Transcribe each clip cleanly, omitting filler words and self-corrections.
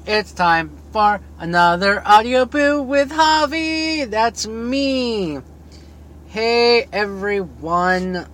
It's time for another audio boo with Javi. That's me. Hey everyone.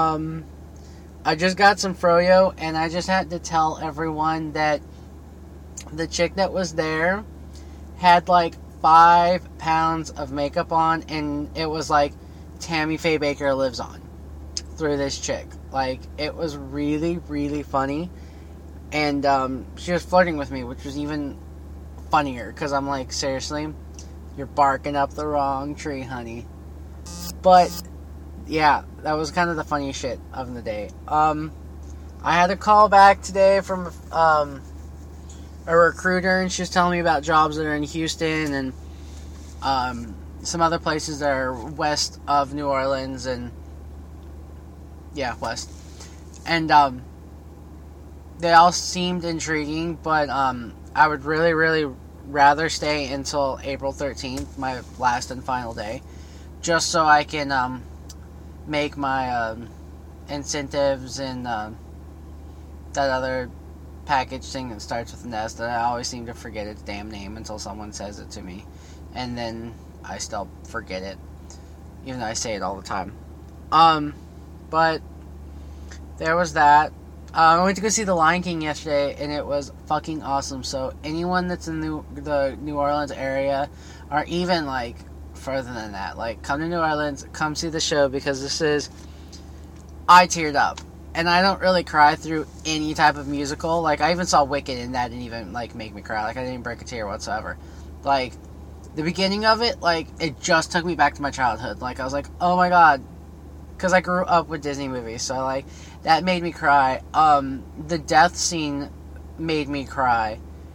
I just got some froyo and I just had to tell everyone that the chick that was there had like 5 pounds of makeup on, and it was like Tammy Faye Baker lives on through this chick. Like, it was really, really funny. And she was flirting with me, which was even funnier, because I'm like, seriously? You're barking up the wrong tree, honey. But, yeah, that was kind of the funniest shit of the day. I had a call back today from a recruiter, and she was telling me about jobs that are in Houston, and some other places that are west of New Orleans, and, yeah, west. And, they all seemed intriguing, but I would really, really rather stay until April 13th, my last and final day, just so I can make my incentives and that other package thing that starts with an S that I always seem to forget its damn name until someone says it to me, and then I still forget it, even though I say it all the time. But there was that. I went to go see The Lion King yesterday, and it was fucking awesome. So anyone that's in the New Orleans area, or even like further than that, like, come to New Orleans, come see the show, because I teared up. And I don't really cry through any type of musical. Like, I even saw Wicked, and that didn't even like make me cry. Like, I didn't break a tear whatsoever. Like, the beginning of it, like, it just took me back to my childhood. Like, I was like, oh my god. Because I grew up with Disney movies, so, like, that made me cry. The death scene made me cry.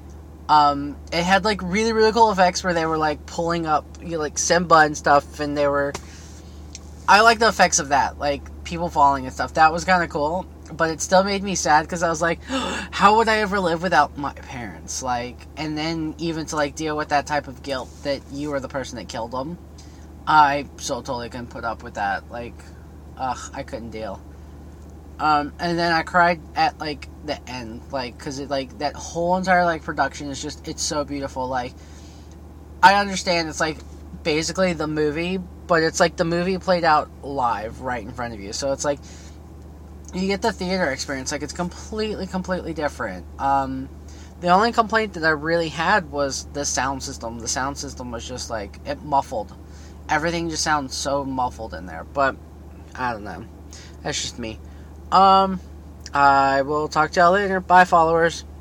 It had, like, really, really cool effects where they were, like, pulling up, like, Simba and stuff, and they were... I like the effects of that, like, people falling and stuff. That was kind of cool, but it still made me sad, because I was like, how would I ever live without my parents? Like, and then even to, like, deal with that type of guilt that you were the person that killed them. I so totally couldn't put up with that, like... I couldn't deal. And then I cried at, like, the end, like, because it, like, that whole entire, like, production is just, it's so beautiful. Like, I understand it's, like, basically the movie, but it's, like, the movie played out live right in front of you. So it's, like, you get the theater experience. Like, it's completely different. The only complaint that I really had was the sound system. The sound system was just, like, it muffled. Everything just sounds so muffled in there, but... I don't know. That's just me. I will talk to y'all later. Bye, followers.